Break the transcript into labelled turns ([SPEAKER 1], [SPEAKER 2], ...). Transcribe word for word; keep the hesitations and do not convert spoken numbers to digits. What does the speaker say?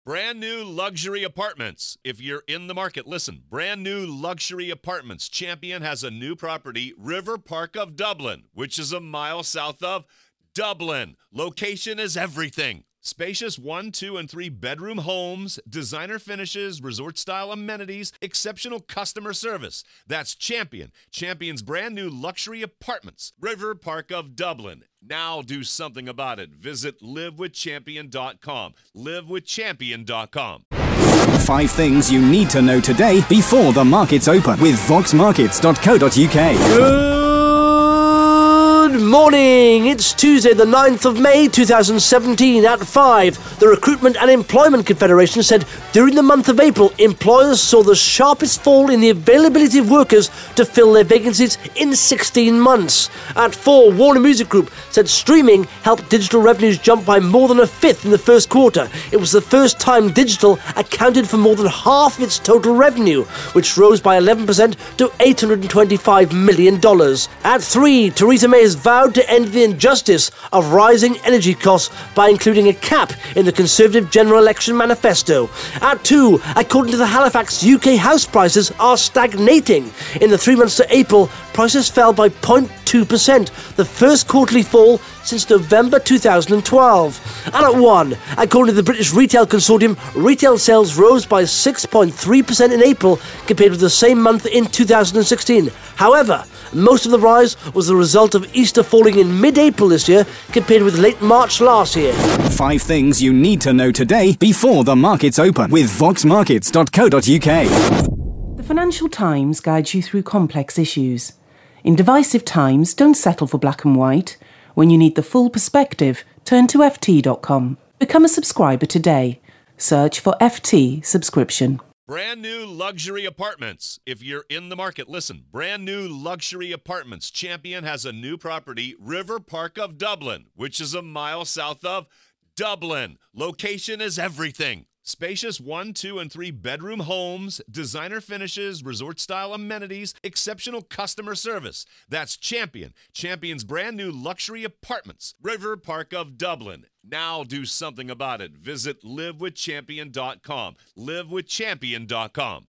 [SPEAKER 1] Brand new luxury apartments. If you're in the market, listen. Brand new luxury apartments. Champion has a new property, River Park of Dublin, which is a mile south of Dublin. Location is everything. Spacious one, two, and three bedroom homes, designer finishes, resort-style amenities, exceptional customer service. That's Champion. Champion's brand new luxury apartments, River Park of Dublin. Now do something about it. Visit live with champion dot com. live with champion dot com.
[SPEAKER 2] Five things you need to know today before the markets open with vox markets dot co dot uk.
[SPEAKER 3] Good morning. It's Tuesday, the ninth of May, two thousand seventeen at five. The Recruitment and Employment Confederation said during the month of April, employers saw the sharpest fall in the availability of workers to fill their vacancies in sixteen months. At four, Warner Music Group said streaming helped digital revenues jump by more than a fifth in the first quarter. It was the first time digital accounted for more than half of its total revenue, which rose by eleven percent to eight hundred twenty-five million dollars. At three, Theresa May has vowed to end the injustice of rising energy costs by including a cap in the Conservative general election manifesto. At two, according to the Halifax, U K house prices are stagnating. In the three months to April, prices fell by zero point two percent, the first quarterly fall since November two thousand twelve. And at one, according to the British Retail Consortium, retail sales rose by six point three percent in April compared with the same month in two thousand sixteen. However, most of the rise was the result of Easter falling in mid-April this year compared with late March last year.
[SPEAKER 2] Five things you need to know today before the markets open with vox markets dot co dot uk.
[SPEAKER 4] The Financial Times guides you through complex issues. In divisive times, don't settle for black and white. When you need the full perspective, turn to F T dot com. Become a subscriber today. Search for F T subscription.
[SPEAKER 1] Brand new luxury apartments. If you're in the market, listen. Brand new luxury apartments. Champion has a new property, River Park of Dublin, which is a mile south of Dublin. Location is everything. Spacious one, two, and three bedroom homes, designer finishes, resort-style amenities, exceptional customer service. That's Champion. Champion's brand new luxury apartments, River Park of Dublin. Now do something about it. Visit live with champion dot com. live with champion dot com.